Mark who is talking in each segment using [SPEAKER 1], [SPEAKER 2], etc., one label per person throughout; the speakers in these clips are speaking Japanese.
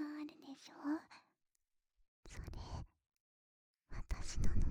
[SPEAKER 1] あるでしょ。それ私なの。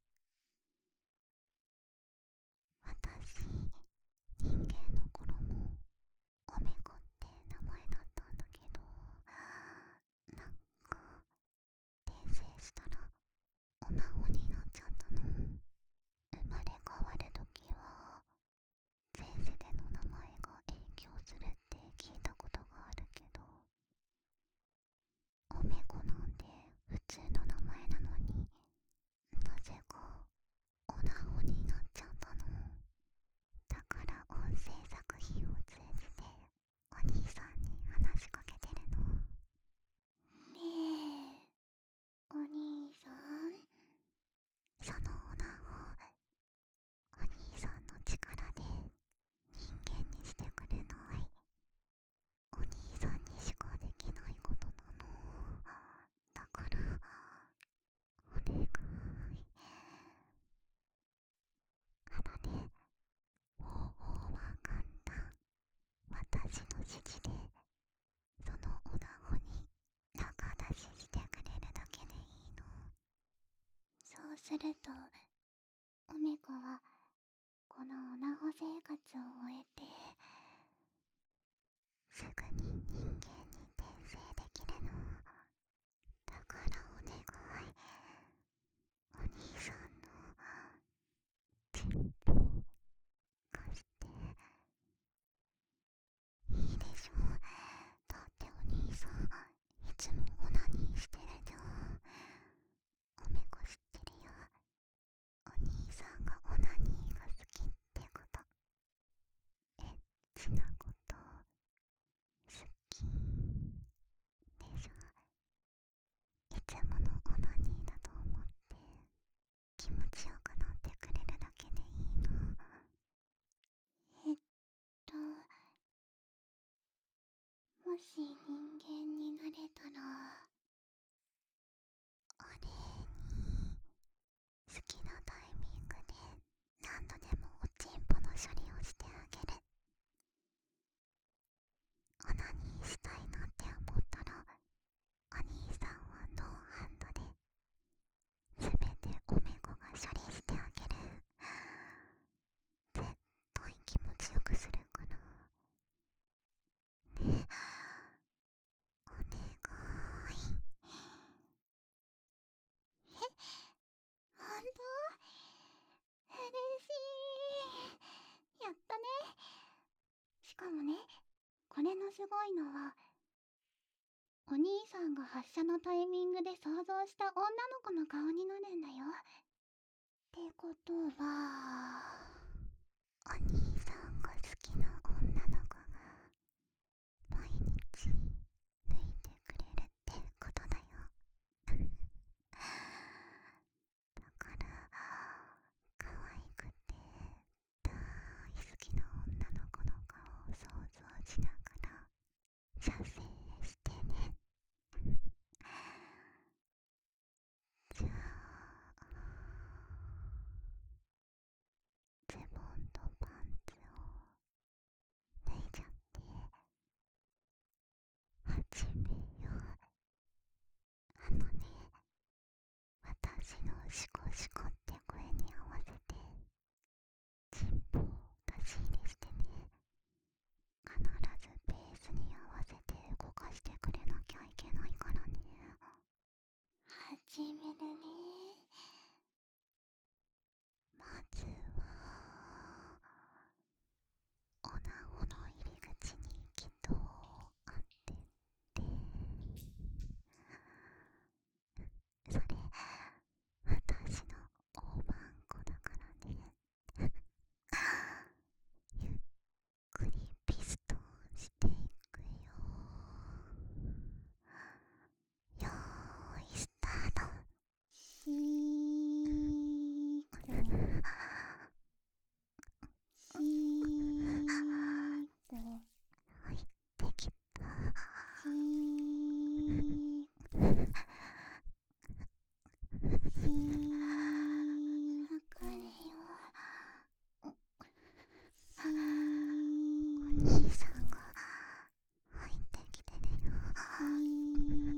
[SPEAKER 1] 私、人間の頃もおめこって名前だったんだけど、なんか転生したらおなごになっちゃったの。生まれ変わるときは前世での名前が影響するって聞いたことがあるけど、おめこなんて普通の名前なのに、なぜかおなごになっちゃったの。だから音声作品を通じてお兄さんに話しかけてるの。ねえ、お兄さん、そのおなご、お兄さんの力で人間にしてくれない？お兄さんにしかできないことなの。だからお願い。あのね、方法は簡単。私の指示でそのおなごに仲出ししてくれるだけでいいの。そうするとおめこはこのおなご生活を終えてすぐに人間に転生できるの。だからお願い、お兄さんのチンポ貸していいでしょ。だってお兄さんいつもオナニーしてるじゃん。おめこ知ってるよ。お兄さんがオナニーが好きってこと、エッチなこと好きでしょ。いつものオナニーだと思って気持ちよくなってくれるだけでいいの。と、もし人間になれたらお礼に好きなタイミングで何度でもおちんぽの処理をしてあげる。オナニーしたいなって思ったらお兄さんはノーハンドですべておめこが処理してあげる。絶対気持ちよくするから。ね、お願い。ほんと？嬉しい。やったね。しかもね、これのすごいのは、お兄さんが発射のタイミングで想像した女の子の顔になるんだよ。ってことは、お兄さんが好きな女の子が毎日抜いてくれるってことだよ。だから可愛くて大好きな女の子の顔を想像しながら射精してね。じゃあズボンとパンツを脱いじゃって始めよう。あのね、私のシコシコって声に合わせてチンポを出し入れしてね。必ずベースに合わせて動かしてくれなきゃいけないからね。始めるね。まずはおなごの入り口に気筒を当てて、それ私の大判子だからね。ゆっくりピストンしていくよ。よーいスタート。シークシークはい、できた。シークシーわかるよ。お兄さんが入ってきてるよ。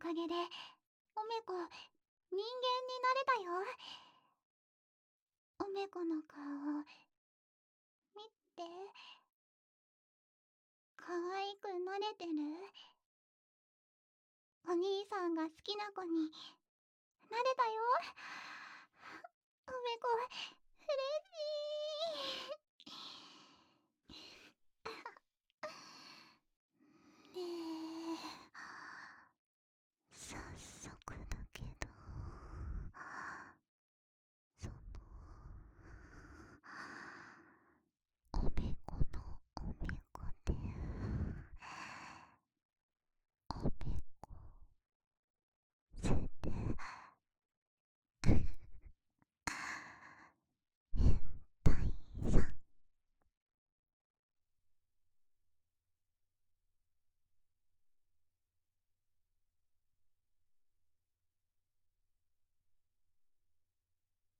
[SPEAKER 1] かげでおめこ人間になれたよ。おめこの顔見て、かわいくなれてる？お兄さんが好きな子になれたよ。おめこ嬉しい。